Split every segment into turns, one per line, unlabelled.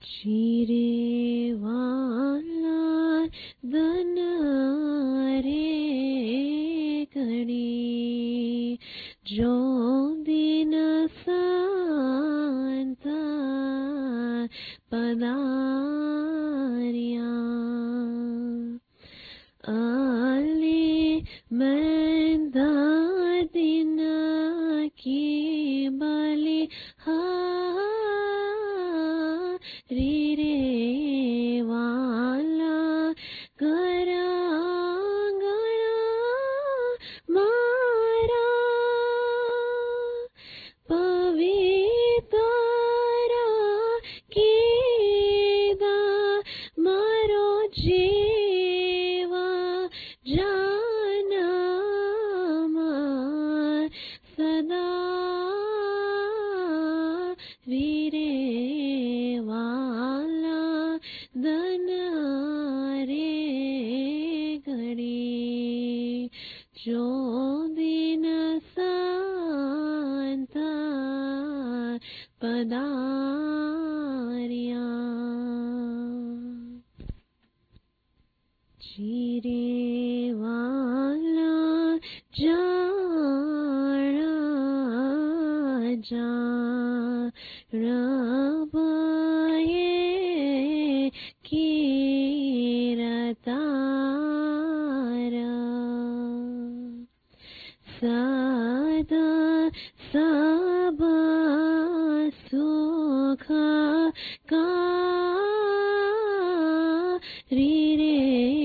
चिरे वाला दन रे घड़ी जो दिन सांता पदारिया आले मैंदा दिन की बलि रे वाला गरा मारा पवित्र कीदा मारो जीवा जाना सदा रे वाला दन रे घड़ी जो दिन सांता पदारिया चिरे वाला जाना जा रबाये कीरतारा सदा सबा सुख का रे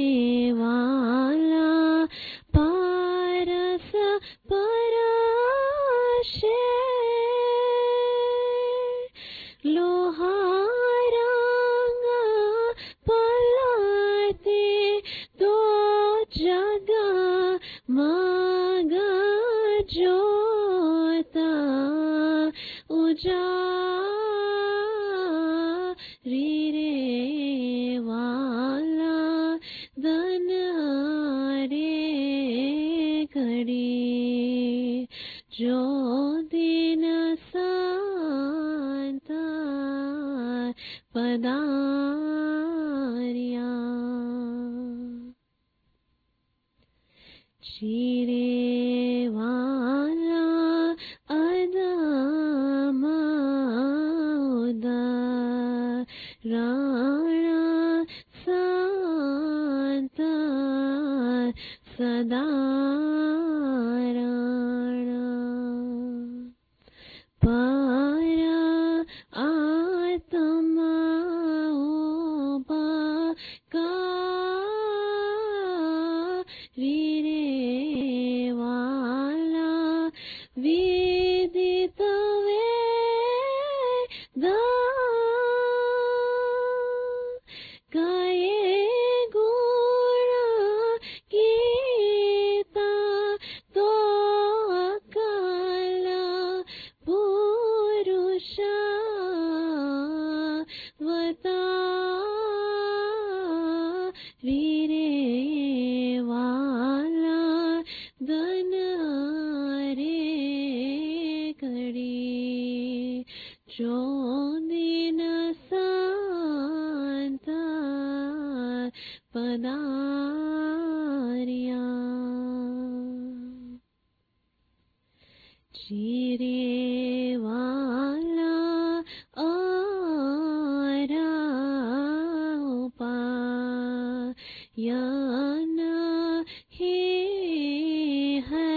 वाला पारस पराशे लोहारंगा पलाते तो जगा मागा जोता उजा रे वाला दन रे घड़ी जो दिन सांता पदारिया चिरे वाला अदमा राणा सांता सदा राणा पारा आत्मा का रे वाला विदित वेदा काये गुण गीता तो अकाल पुरुष वता रे वाला दन रे घड़ी जो दिन सांता पदारिया चिरे वाला आरा याना ही है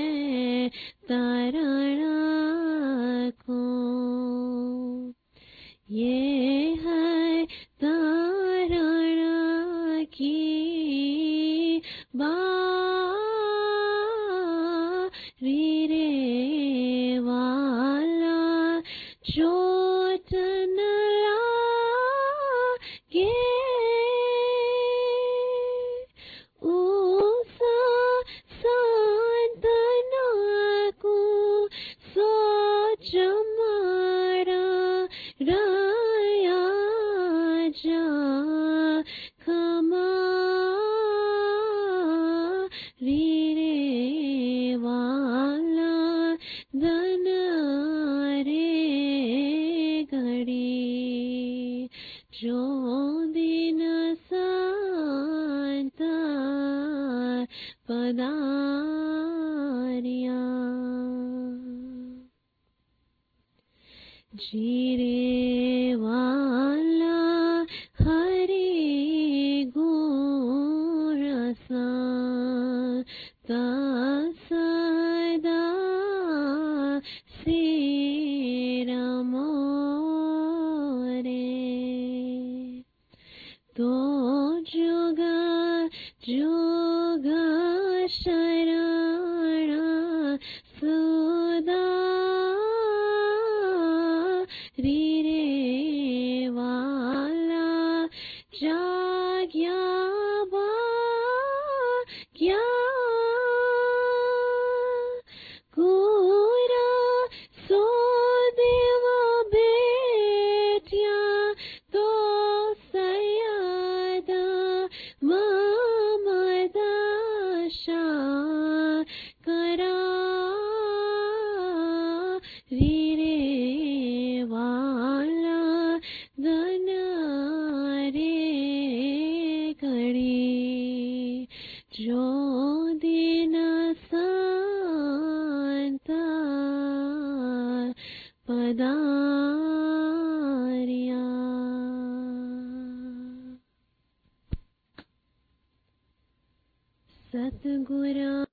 तारणा को ये है तारणा की रे वाला चोट न लागे उसा सांत्वना को सोच मारा राया जा खमा रे वाला दन रे घड़ी जो दिन सांत पदारिया जीरे वाला हरि गुण ता सदा सिर मोरे तो जुग जुग शरण सुदा रे वाला जाग्या क्या कोरा सो देव बेटिया तो सयादा ममदशा करा रे वाला धन रे कड़ी जो दिन सांत पदारिया। सतगुरा